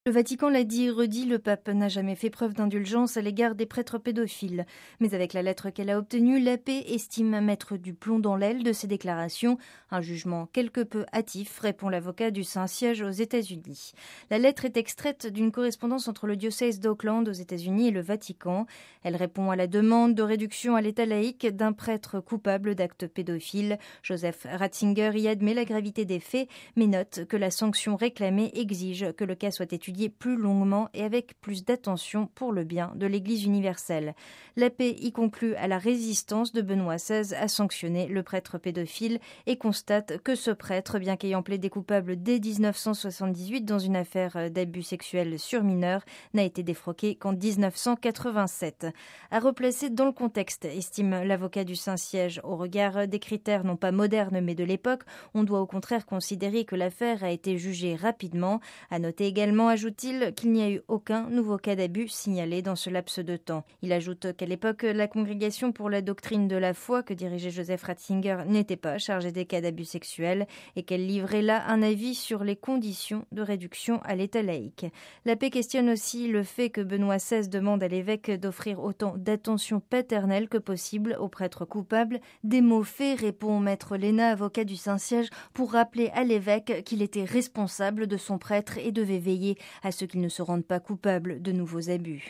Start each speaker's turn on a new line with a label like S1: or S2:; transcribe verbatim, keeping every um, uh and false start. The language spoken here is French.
S1: Le Vatican l'a dit et redit, le pape n'a jamais fait preuve d'indulgence à l'égard des prêtres pédophiles. Mais avec la lettre qu'elle a obtenue, l'A P estime mettre du plomb dans l'aile de ses déclarations. Un jugement quelque peu hâtif, répond l'avocat du Saint-Siège aux États-Unis. La lettre est extraite d'une correspondance entre le diocèse d'Auckland aux États-Unis et le Vatican. Elle répond à la demande de réduction à l'état laïque d'un prêtre coupable d'actes pédophiles. Joseph Ratzinger y admet la gravité des faits, mais note que la sanction réclamée exige que le cas soit étudié plus longuement et avec plus d'attention pour le bien de l'Église universelle. L'A P y conclut à la résistance de Benoît seize à sanctionner le prêtre pédophile et constate que ce prêtre, bien qu'ayant plaidé coupable dès dix-neuf cent soixante-dix-huit dans une affaire d'abus sexuels sur mineurs, n'a été défroqué qu'en dix-neuf cent quatre-vingt-sept. À replacer dans le contexte, estime l'avocat du Saint-Siège, au regard des critères non pas modernes mais de l'époque, on doit au contraire considérer que l'affaire a été jugée rapidement. À noter également, ajoute-t-il, qu'il n'y a eu aucun nouveau cas d'abus signalé dans ce laps de temps. Il ajoute qu'à l'époque, la Congrégation pour la doctrine de la foi que dirigeait Joseph Ratzinger n'était pas chargée des cas d'abus sexuels et qu'elle livrait là un avis sur les conditions de réduction à l'état laïque. L'A P questionne aussi le fait que Benoît seize demande à l'évêque d'offrir autant d'attention paternelle que possible aux prêtres coupables. Des mots faits, répond maître Léna, avocat du Saint-Siège, pour rappeler à l'évêque qu'il était responsable de son prêtre et devait veiller à ce qu'il ne se rende pas coupable de nouveaux abus.